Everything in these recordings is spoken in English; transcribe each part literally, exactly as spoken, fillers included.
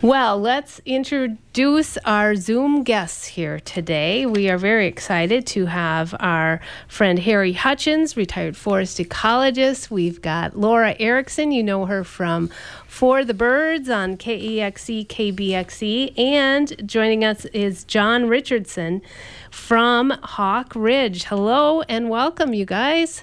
Well, let's introduce our Zoom guests here today. We are very excited to have our friend Harry Hutchins, retired forest ecologist. We've got Laura Erickson. You know her from For the Birds on K E X E, K B X E. And joining us is John Richardson from Hawk Ridge. Hello and welcome, you guys.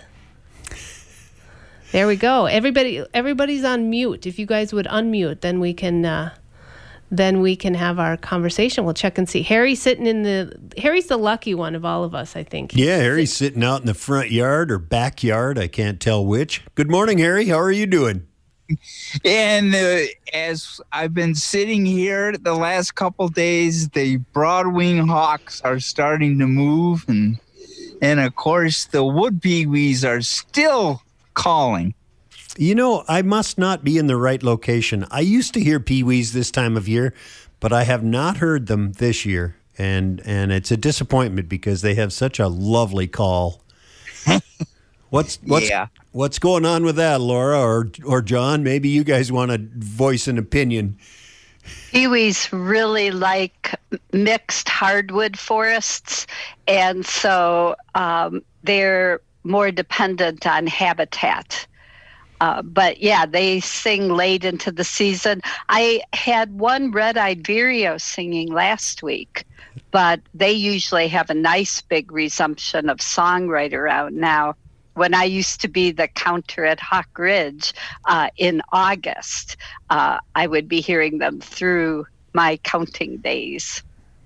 There we go. Everybody, everybody's on mute. If you guys would unmute, then we can... Uh, then we can have our conversation. We'll check and see. Harry's sitting in the, Harry's the lucky one of all of us, I think. Yeah, Harry's sitting out in the front yard or backyard. I can't tell which. Good morning, Harry. How are you doing? And uh, as I've been sitting here the last couple days, the broadwing hawks are starting to move. And, and of course, the wood peewees are still calling. You know, I must not be in the right location. I used to hear peewees this time of year, but I have not heard them this year. And and it's a disappointment because they have such a lovely call. What's what's yeah. what's going on with that, Laura or or John? Maybe you guys want to voice an opinion. Peewees really like mixed hardwood forests, and so um, they're more dependent on habitat. Uh, but yeah, they sing late into the season. I had one red-eyed vireo singing last week, but they usually have a nice big resumption of song right around now. When I used to be the counter at Hawk Ridge uh, in August, uh, I would be hearing them through my counting days.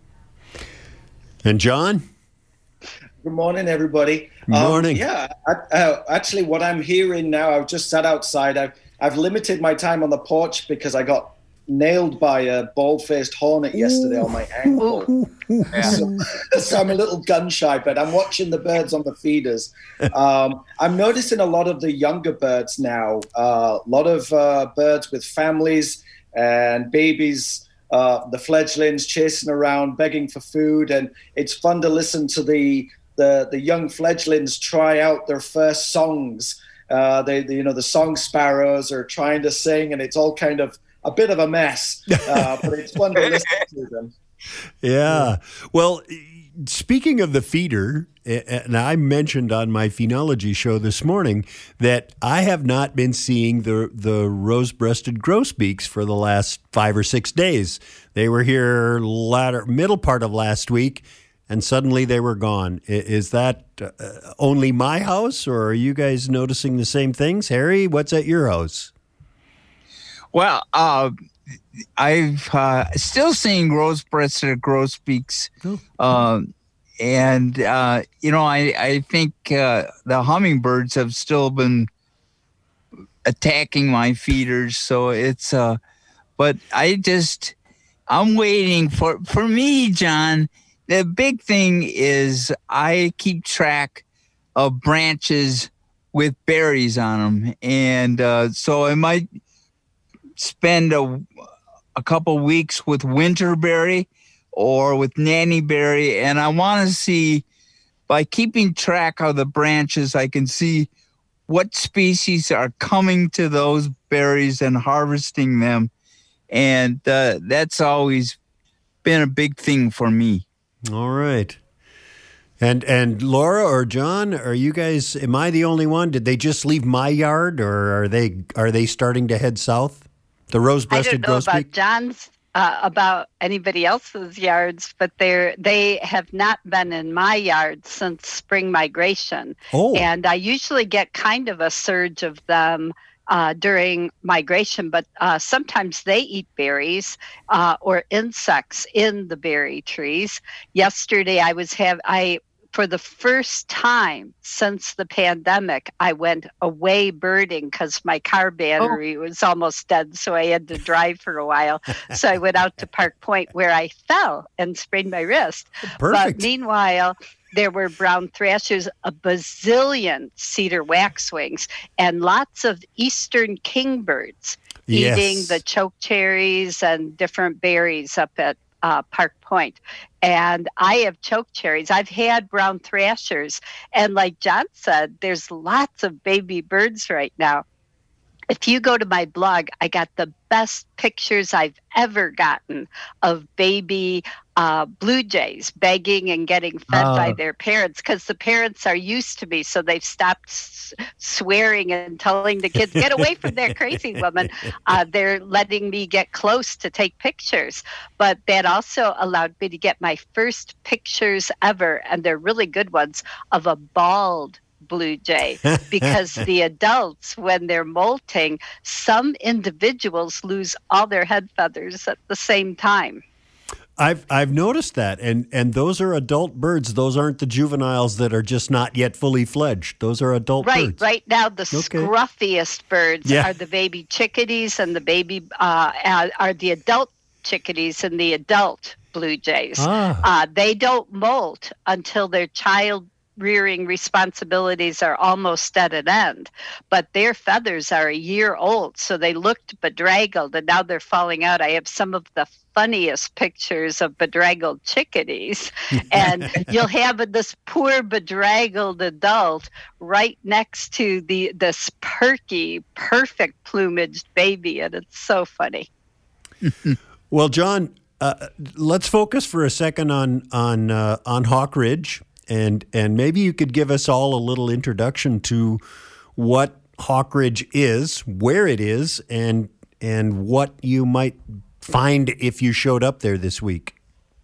And John? Good morning, everybody. Good morning. Um, yeah, I, uh, actually, what I'm hearing now, I've just sat outside. I've, I've limited my time on the porch because I got nailed by a bald-faced hornet yesterday on my ankle. so, so I'm a little gun-shy, but I'm watching the birds on the feeders. Um, I'm noticing a lot of the younger birds now, uh, a lot of uh, birds with families and babies, uh, the fledglings chasing around, begging for food, and it's fun to listen to the The, the young fledglings try out their first songs. Uh, they, they, you know, the song sparrows are trying to sing, and it's all kind of a bit of a mess. Uh, but it's fun to listen to them. Yeah. Well, speaking of the feeder, and I mentioned on my phenology show this morning that I have not been seeing the the rose-breasted grosbeaks for the last five or six days. They were here latter middle part of last week, and suddenly they were gone. Is that uh, only my house, or are you guys noticing the same things? Harry, what's at your house? Well, uh, I've uh, still seeing rose-breasted grosbeaks. Oh. Uh, and, uh, you know, I, I think uh, the hummingbirds have still been attacking my feeders. So it's, uh, but I just, I'm waiting for, for me, John, the big thing is I keep track of branches with berries on them. And uh, so I might spend a, a couple weeks with winterberry or with nannyberry. And I want to see, by keeping track of the branches, I can see what species are coming to those berries and harvesting them. And uh, that's always been a big thing for me. All right. And and Laura or John, are you guys, am I the only one? Did they just leave my yard, or are they are they starting to head south? The rose-breasted grosbeak? I don't know about John's, uh, about anybody else's yards, but they're, they have not been in my yard since spring migration. Oh. And I usually get kind of a surge of them Uh, during migration, but uh, sometimes they eat berries uh, or insects in the berry trees. Yesterday, I was have I for the first time since the pandemic, I went away birding because my car battery oh. was almost dead, so I had to drive for a while. So I went out to Park Point, where I fell and sprained my wrist. Perfect. But meanwhile, there were brown thrashers, a bazillion cedar waxwings, and lots of eastern kingbirds yes. eating the chokecherries and different berries up at uh, Park Point. And I have chokecherries. I've had brown thrashers. And like John said, there's lots of baby birds right now. if you go to my blog, I got the best pictures I've ever gotten of baby uh, blue jays begging and getting fed uh, by their parents, because the parents are used to me. So they've stopped s- swearing and telling the kids, get away from that crazy woman. Uh, they're letting me get close to take pictures. But that also allowed me to get my first pictures ever, and they're really good ones, of a bald blue jay, because the adults, when they're molting, some individuals lose all their head feathers at the same time. I've I've noticed that, and and those are adult birds. Those aren't the juveniles that are just not yet fully fledged. Those are adult right, birds. Right now, the okay. scruffiest birds yeah. are the baby chickadees, and the baby uh, are the adult chickadees and the adult blue jays. Ah. Uh, they don't molt until their child rearing responsibilities are almost at an end, but their feathers are a year old, so they looked bedraggled, and now they're falling out. I have some of the funniest pictures of bedraggled chickadees, and you'll have this poor bedraggled adult right next to the this perky, perfect plumaged baby, and it's so funny. Well, John, uh, let's focus for a second on on uh, on Hawk Ridge. And and maybe you could give us all a little introduction to what Hawk Ridge is, where it is, and and what you might find if you showed up there this week.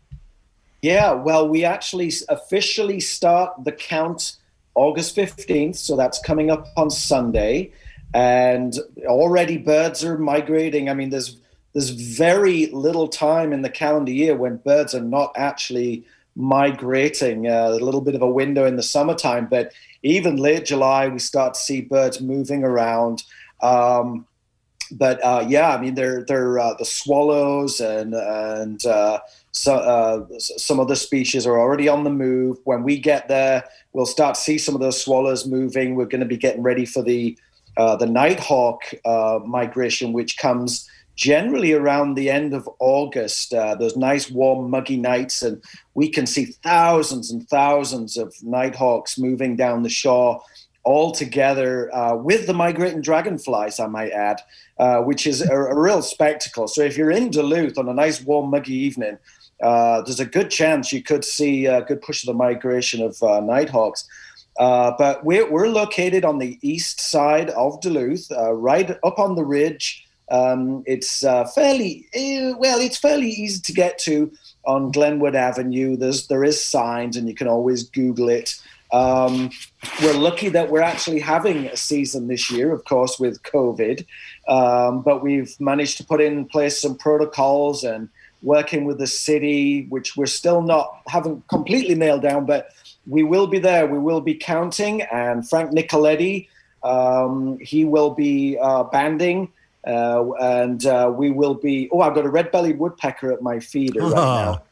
Yeah, well, we actually officially start the count August fifteenth, so that's coming up on Sunday. And already birds are migrating. I mean, there's there's very little time in the calendar year when birds are not actually migrating, uh, a little bit of a window in the summertime, but even late July, we start to see birds moving around. Um, but uh, yeah, I mean, they're, they're uh, the swallows and, and uh, so, uh, some other species are already on the move. When we get there, we'll start to see some of those swallows moving. We're going to be getting ready for the, uh, the nighthawk uh, migration, which comes generally around the end of August. Uh, those nice warm muggy nights, and we can see thousands and thousands of nighthawks moving down the shore all together uh, with the migrating dragonflies, I might add, uh, which is a, a real spectacle. So if you're in Duluth on a nice warm muggy evening, uh, there's a good chance you could see a good push of the migration of uh, nighthawks. Uh, but we're, we're located on the east side of Duluth, uh, right up on the ridge. Um, it's uh, fairly uh, well. It's fairly easy to get to on Glenwood Avenue. There's there is signs, and you can always Google it. Um, we're lucky that we're actually having a season this year, of course, with COVID. Um, but we've managed to put in place some protocols and working with the city, which we're still not haven't completely nailed down. But we will be there. We will be counting, and Frank Nicoletti, um, he will be uh, banding. Uh, and uh, we will be, oh, I've got a red-bellied woodpecker at my feeder oh.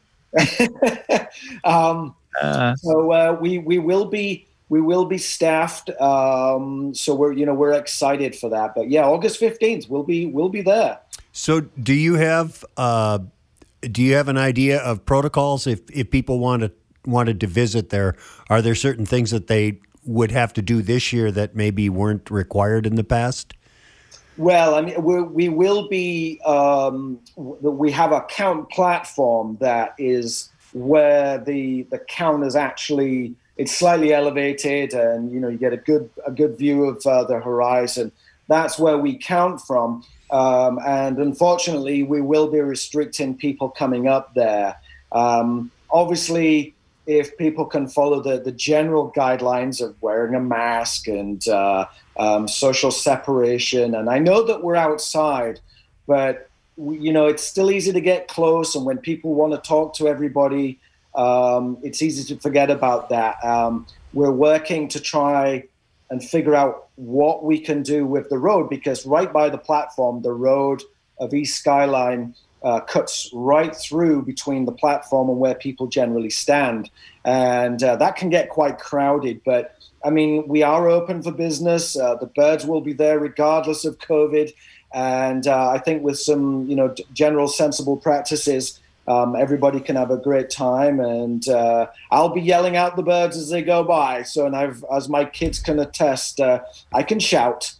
right now. um, uh. So uh, we we will be we will be staffed. Um, so we're you know we're excited for that. But yeah, August fifteenth, we'll be we'll be there. So do you have uh, do you have an idea of protocols if if people wanted wanted to visit there? Are there certain things that they would have to do this year that maybe weren't required in the past? Well, I mean, we're, we will be, um, we have a count platform that is where the the count is actually, it's slightly elevated, and, you know, you get a good a good view of uh, the horizon. That's where we count from. Um, and unfortunately, we will be restricting people coming up there. Um, obviously, if people can follow the, the general guidelines of wearing a mask and uh, um, social separation. And I know that we're outside, but, we, you know, it's still easy to get close. And when people want to talk to everybody, um, it's easy to forget about that. Um, we're working to try and figure out what we can do with the road, because right by the platform, the road of East Skyline Uh, cuts right through between the platform and where people generally stand. And uh, that can get quite crowded. But, I mean, we are open for business. Uh, the birds will be there regardless of COVID. And uh, I think with some, you know, general sensible practices, um, everybody can have a great time. And uh, I'll be yelling out the birds as they go by. So, and I've, as my kids can attest, uh, I can shout.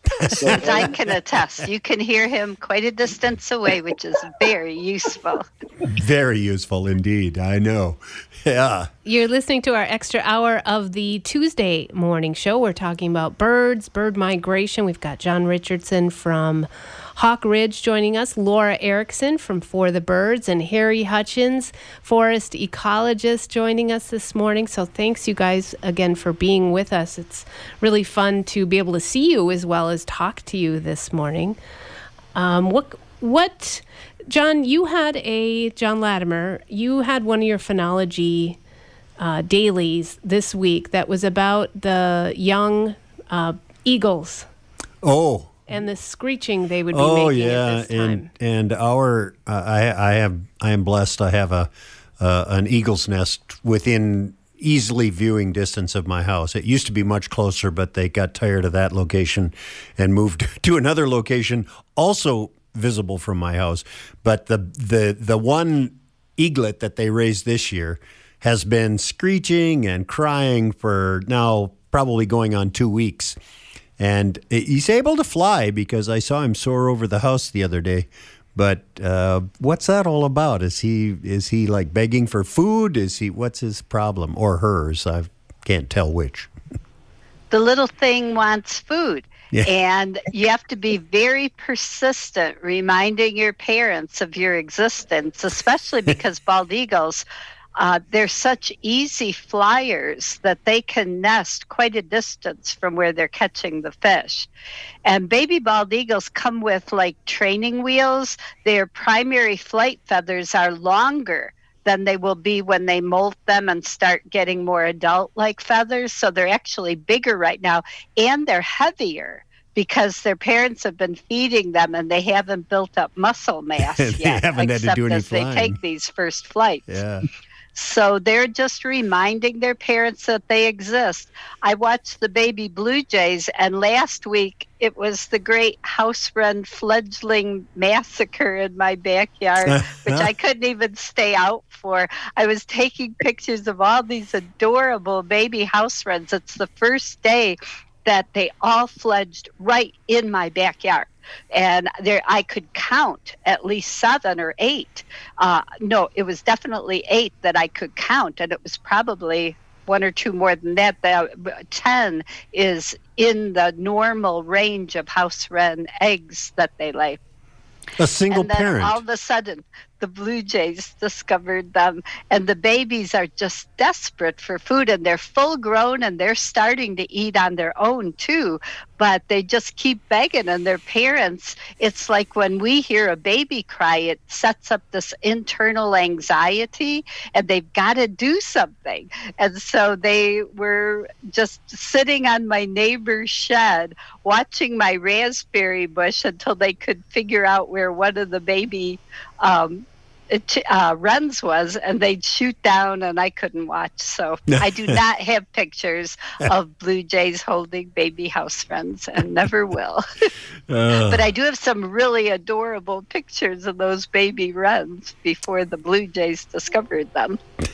So, I can attest. You can hear him quite a distance away, which is very useful. Very useful indeed. I know. Yeah. You're listening to our extra hour of the Tuesday morning show. We're talking about birds, bird migration. We've got John Richardson from Hawk Ridge joining us, Laura Erickson from For the Birds, and Harry Hutchins, forest ecologist, joining us this morning. So thanks, you guys, again for being with us. It's really fun to be able to see you as well as talk to you this morning. Um, what, what, John, you had a, John Latimer, you had one of your phenology uh, dailies this week that was about the young uh, eagles. Oh, and the screeching they would be oh, making yeah. at this time. And and our uh, I I have I am blessed. I have a uh, an eagle's nest within easily viewing distance of my house. It used to be much closer, but they got tired of that location and moved to another location, also visible from my house. But the the the one eaglet that they raised this year has been screeching and crying for now probably going on two weeks. And he's able to fly because I saw him soar over the house the other day. But uh, what's that all about? Is he is he like begging for food? Is he what's his problem or hers? I can't tell which. The little thing wants food. Yeah. And you have to be very persistent reminding your parents of your existence, especially because bald eagles, Uh, they're such easy flyers that they can nest quite a distance from where they're catching the fish. And baby bald eagles come with like training wheels. Their primary flight feathers are longer than they will be when they molt them and start getting more adult-like feathers. So they're actually bigger right now, and they're heavier because their parents have been feeding them and they haven't built up muscle mass They yet, haven't had to except do any as they flying. take these first flights. Yeah. So they're just reminding their parents that they exist. I watched the baby blue jays, and last week it was the great house wren fledgling massacre in my backyard, which I couldn't even stay out for. I was taking pictures of all these adorable baby house wrens. It's the first day that they all fledged right in my backyard. And there, I could count at least seven or eight. Uh, no, it was definitely eight that I could count, and it was probably one or two more than that. The ten is in the normal range of house wren eggs that they lay. A single and then parent. all of a sudden, the blue jays discovered them, and the babies are just desperate for food, and they're full grown, and they're starting to eat on their own too, but they just keep begging. And their parents, it's like when we hear a baby cry, it sets up this internal anxiety, and they've got to do something. And so they were just sitting on my neighbor's shed watching my raspberry bush until they could figure out where one of the baby um, uh, wrens was, and they'd shoot down, and I couldn't watch. So I do not have pictures of blue jays holding baby house wrens, and never will. Uh, But I do have some really adorable pictures of those baby wrens before the blue jays discovered them.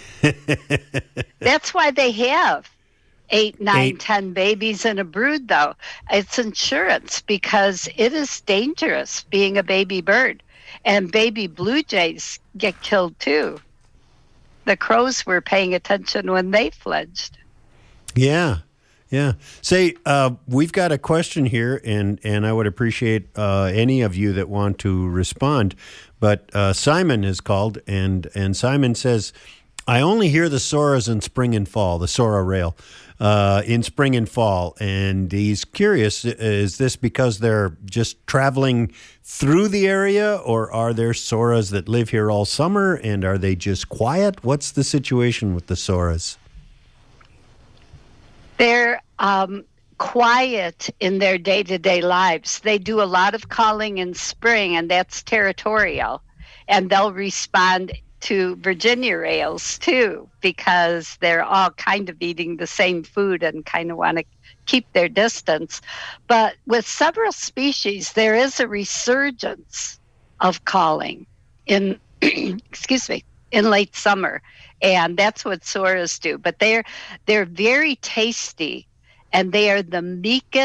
That's why they have eight, nine, Eight. ten babies in a brood, though. It's insurance, because it is dangerous being a baby bird. And baby blue jays get killed too. The crows were paying attention when they fledged. Yeah, yeah. Say, uh, we've got a question here, and, and I would appreciate uh, any of you that want to respond. But uh, Simon has called, and, and Simon says, I only hear the soras in spring and fall, the sora rail, uh, in spring and fall. And he's curious, is this because they're just traveling through the area, or are there soras that live here all summer, and are they just quiet? What's the situation with the soras? They're um, quiet in their day-to-day lives. They do a lot of calling in spring, and that's territorial. And they'll respond to Virginia rails too, because they're all kind of eating the same food and kind of want to keep their distance. But with several species, there is a resurgence of calling in, excuse me, in late summer. And that's what soras do. But they're they're very tasty, and they are the meekest,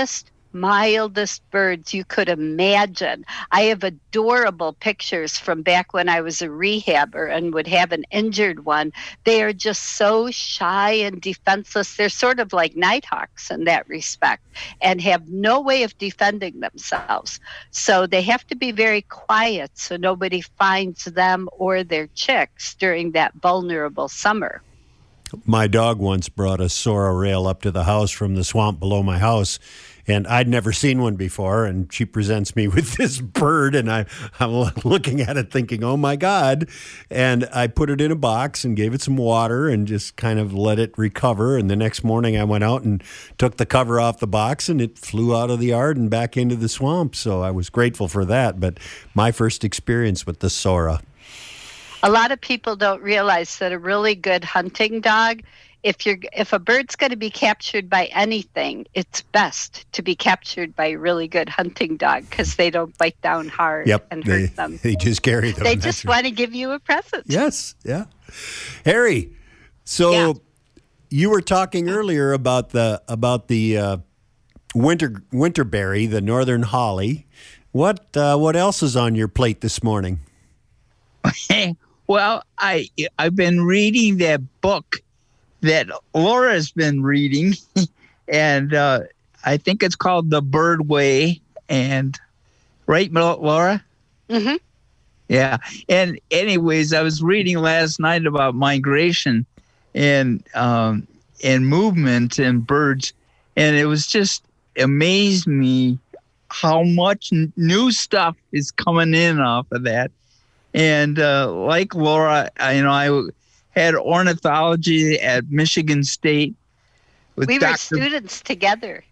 mildest birds you could imagine. I have adorable pictures from back when I was a rehabber and would have an injured one. They are just so shy and defenseless. They're sort of like nighthawks in that respect and have no way of defending themselves. So they have to be very quiet so nobody finds them or their chicks during that vulnerable summer. My dog once brought a Sora rail up to the house from the swamp below my house, and I'd never seen one before, and she presents me with this bird, and I, I'm looking at it thinking, oh, my God. And I put it in a box and gave it some water and just kind of let it recover. And the next morning I went out and took the cover off the box, and it flew out of the yard and back into the swamp. So I was grateful for that. But my first experience with the Sora. A lot of people don't realize that a really good hunting dog, if you're if a bird's going to be captured by anything, it's best to be captured by a really good hunting dog because they don't bite down hard yep, and they, hurt them. They just carry them. They just want to give you a present. Yes, yeah. Harry, so yeah. you were talking earlier about the about the uh, winter winterberry, the northern holly. What uh, what else is on your plate this morning? Well, I, I've been reading that book that Laura's been reading, and uh, I think it's called The Bird Way. And right, Laura? Mm-hmm. Yeah. And anyways, I was reading last night about migration and um, and movement and birds, and it was just amazed me how much new stuff is coming in off of that. And uh, like Laura, I, you know, I had ornithology at Michigan State. With we were Doctor students together.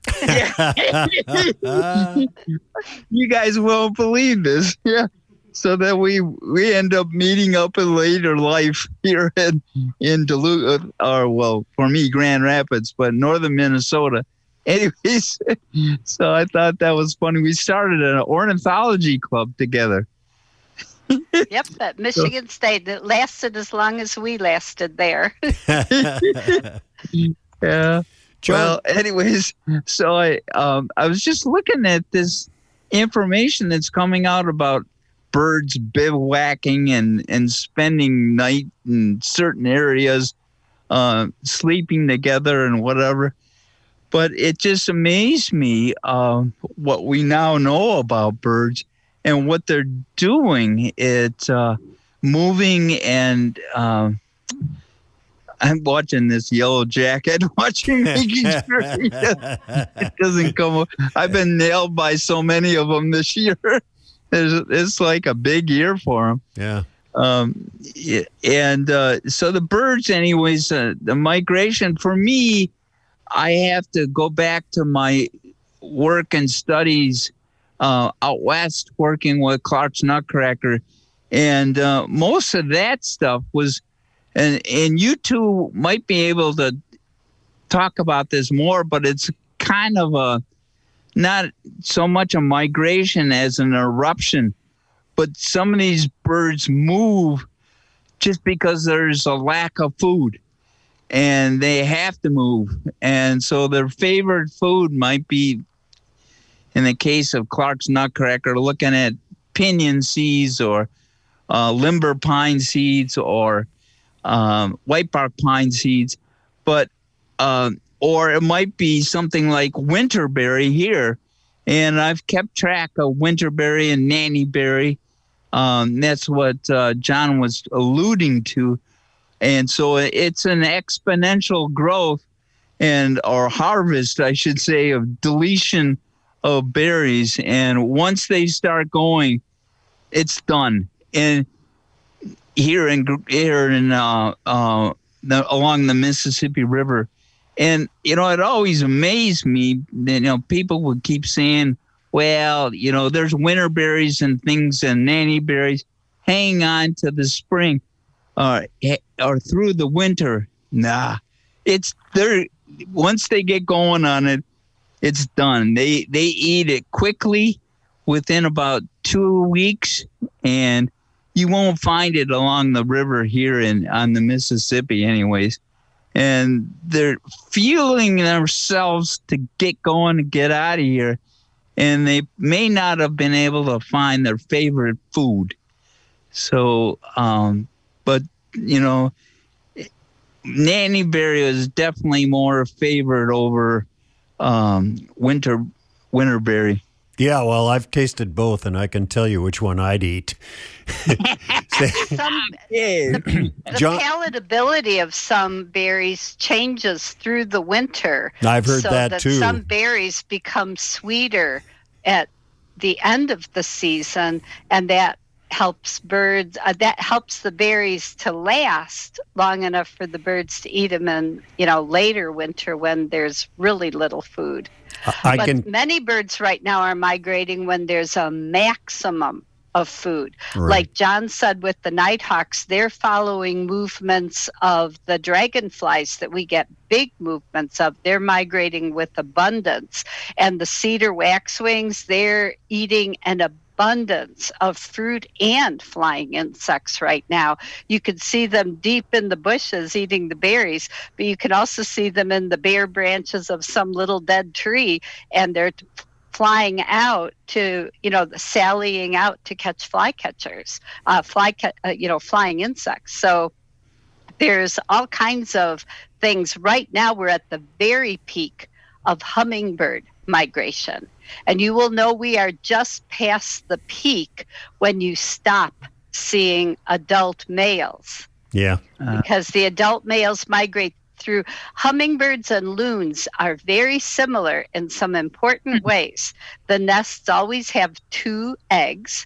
You guys won't believe this. Yeah. So that we we end up meeting up in later life here in, in Duluth, or well, for me, Grand Rapids, but northern Minnesota. Anyways, so I thought that was funny. We started an ornithology club together. Yep, at Michigan so, State. It lasted as long as we lasted there. Yeah. John. Well, anyways, so I um, I was just looking at this information that's coming out about birds bivouacking and, and spending night in certain areas, uh, sleeping together and whatever. But it just amazed me uh, what we now know about birds. And what they're doing, it's uh, moving and uh, I'm watching this Yellow Jacket, watching making sure it doesn't, it doesn't come. I've been nailed by so many of them this year. It's, it's like a big year for them. Yeah. Um, and uh, so the birds, anyways, uh, the migration for me, I have to go back to my work and studies Uh, out west, working with Clark's Nutcracker, and uh, most of that stuff was, and and you two might be able to talk about this more, but it's kind of a not so much a migration as an eruption, but some of these birds move just because there's a lack of food, and they have to move, and so their favorite food might be. In the case of Clark's Nutcracker, looking at pinyon seeds or uh, limber pine seeds or um, white bark pine seeds, but uh, or it might be something like winterberry here, and I've kept track of winterberry and nannyberry. Um, that's what uh, John was alluding to, and so it's an exponential growth and or harvest, I should say, of deletion of berries, and once they start going, it's done. And here in here in uh, uh, the, along the Mississippi River, and you know, it always amazed me that you know people would keep saying, "Well, you know, there's winter berries and things and nanny berries. Hang on to the spring, or uh, or through the winter." Nah, it's there. Once they get going on it. It's done. They they eat it quickly within about two weeks, and you won't find it along the river here in on the Mississippi anyways. And they're fueling themselves to get going, to get out of here. and they may not have been able to find their favorite food. So, um, but, you know, Nanny berry is definitely more favored over um, winter winter berry. Yeah, well, I've tasted both, and I can tell you which one I'd eat. some, the, the John, palatability of some berries changes through the winter. I've heard so that, that too. Some berries become sweeter at the end of the season, and that helps birds. Uh, that helps the berries to last long enough for the birds to eat them in, you know, later winter when there's really little food. I but can. Many birds right now are migrating when there's a maximum of food. Right. Like John said with the nighthawks, they're following movements of the dragonflies that we get big movements of. They're migrating with abundance. And the cedar waxwings, they're eating an abundance of fruit and flying insects right now. You can see them deep in the bushes eating the berries, but you can also see them in the bare branches of some little dead tree, and they're flying out to, you know, sallying out to catch flycatchers, uh, fly, uh, you know, flying insects. So there's all kinds of things. Right now, we're at the very peak of hummingbird migration. And you will know we are just past the peak when you stop seeing adult males. Yeah. Uh, Because the adult males migrate through. Hummingbirds and loons are very similar in some important ways. The nests always have two eggs,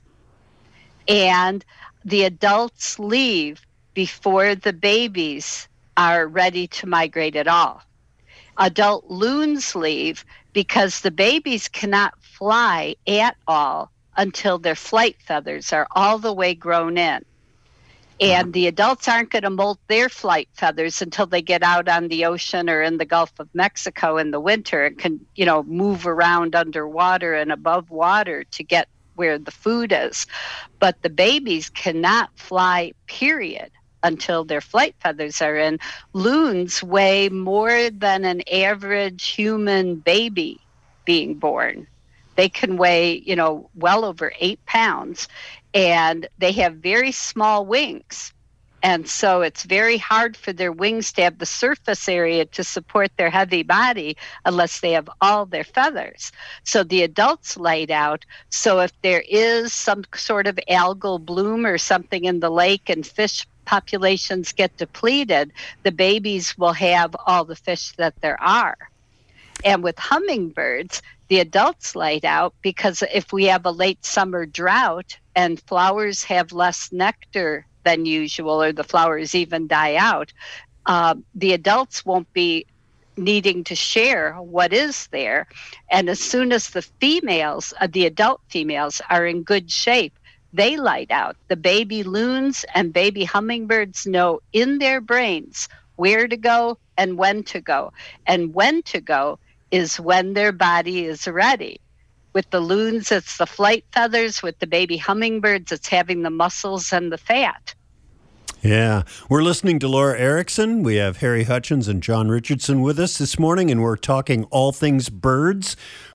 and the adults leave before the babies are ready to migrate at all. Adult loons leave because the babies cannot fly at all until their flight feathers are all the way grown in. And the adults aren't going to molt their flight feathers until they get out on the ocean or in the Gulf of Mexico in the winter and can, you know, move around underwater and above water to get where the food is. But the babies cannot fly, period, until their flight feathers are in. Loons weigh more than an average human baby being born. They can weigh, you know, well over eight pounds, and they have very small wings. And so it's very hard for their wings to have the surface area to support their heavy body unless they have all their feathers. So the adults laid out. So if there is some sort of algal bloom or something in the lake and fish populations get depleted, the babies will have all the fish that there are. And with hummingbirds, the adults laid out because if we have a late summer drought and flowers have less nectar than usual, or the flowers even die out, uh, the adults won't be needing to share what is there. And as soon as the females, uh, the adult females, are in good shape, they light out. The baby loons and baby hummingbirds know in their brains where to go and when to go. And when to go is when their body is ready. With the loons, it's the flight feathers. With the baby hummingbirds, it's having the muscles and the fat. Yeah. We're listening to Laura Erickson. We have Harry Hutchins and John Richardson with us this morning, and we're talking all things birds.